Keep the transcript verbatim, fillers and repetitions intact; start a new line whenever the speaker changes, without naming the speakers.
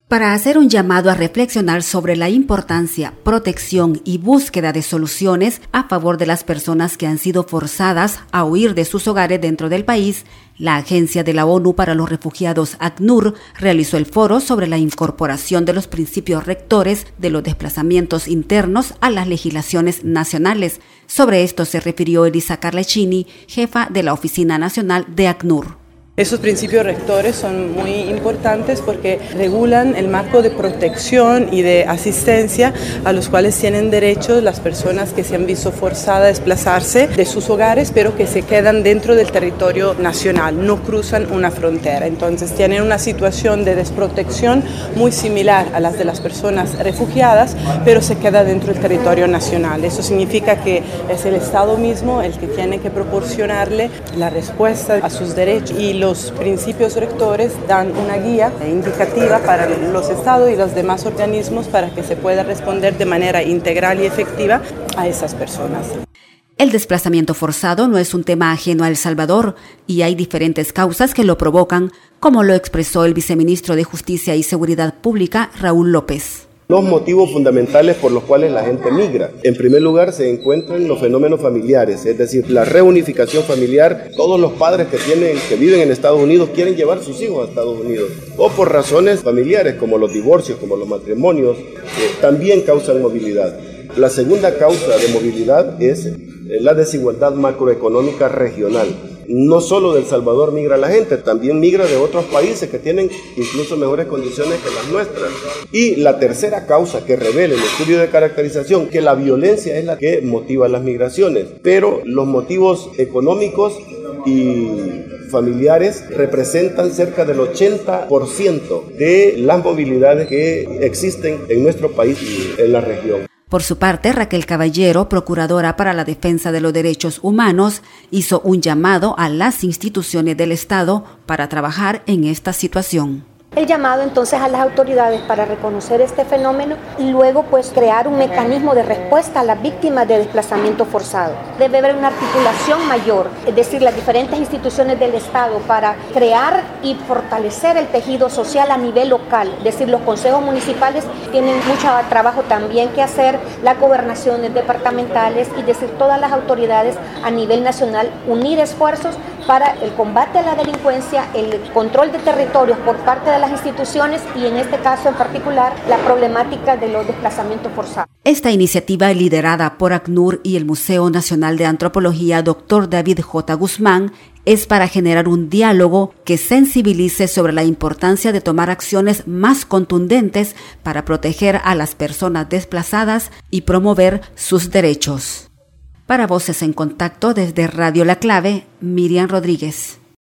Para hacer un llamado a reflexionar sobre la importancia, protección y búsqueda de soluciones a favor de las personas que han sido forzadas a huir de sus hogares dentro del país, la Agencia de la ONU para los Refugiados, ACNUR, realizó el foro sobre la incorporación de los principios rectores de los desplazamientos internos a las legislaciones nacionales. Sobre esto se refirió Elisa Carlecini, jefa de la Oficina Nacional de ACNUR.
Esos principios rectores son muy importantes porque regulan el marco de protección y de asistencia a los cuales tienen derecho las personas que se han visto forzadas a desplazarse de sus hogares, pero que se quedan dentro del territorio nacional, no cruzan una frontera. Entonces tienen una situación de desprotección muy similar a las de las personas refugiadas, pero se queda dentro del territorio nacional. Eso significa que es el Estado mismo el que tiene que proporcionarle la respuesta a sus derechos, y los principios rectores dan una guía indicativa para los estados y los demás organismos para que se pueda responder de manera integral y efectiva a esas personas.
El desplazamiento forzado no es un tema ajeno a El Salvador y hay diferentes causas que lo provocan, como lo expresó el viceministro de Justicia y Seguridad Pública, Raúl López.
Los motivos fundamentales por los cuales la gente migra. En primer lugar, se encuentran los fenómenos familiares, es decir, la reunificación familiar. Todos los padres que tienen, que viven en Estados Unidos quieren llevar sus hijos a Estados Unidos. O por razones familiares, como los divorcios, como los matrimonios, que también causan movilidad. La segunda causa de movilidad es la desigualdad macroeconómica regional. No solo de El Salvador migra la gente, también migra de otros países que tienen incluso mejores condiciones que las nuestras. Y la tercera causa que revela el estudio de caracterización, que la violencia es la que motiva las migraciones, pero los motivos económicos y familiares representan cerca del ochenta por ciento de las movilidades que existen en nuestro país y en la región.
Por su parte, Raquel Caballero, procuradora para la defensa de los derechos humanos, hizo un llamado a las instituciones del Estado para trabajar en esta situación.
El llamado entonces a las autoridades para reconocer este fenómeno y luego pues crear un mecanismo de respuesta a las víctimas de desplazamiento forzado. Debe haber una articulación mayor, es decir, las diferentes instituciones del Estado para crear y fortalecer el tejido social a nivel local. Es decir, los consejos municipales tienen mucho trabajo también que hacer, las gobernaciones departamentales y decir todas las autoridades a nivel nacional, unir esfuerzos para el combate a la delincuencia, el control de territorios por parte de las instituciones y en este caso en particular la problemática de los desplazamientos forzados.
Esta iniciativa, liderada por ACNUR y el Museo Nacional de Antropología doctor David J. Guzmán, es para generar un diálogo que sensibilice sobre la importancia de tomar acciones más contundentes para proteger a las personas desplazadas y promover sus derechos. Para Voces en Contacto desde Radio La Clave, Miriam Rodríguez.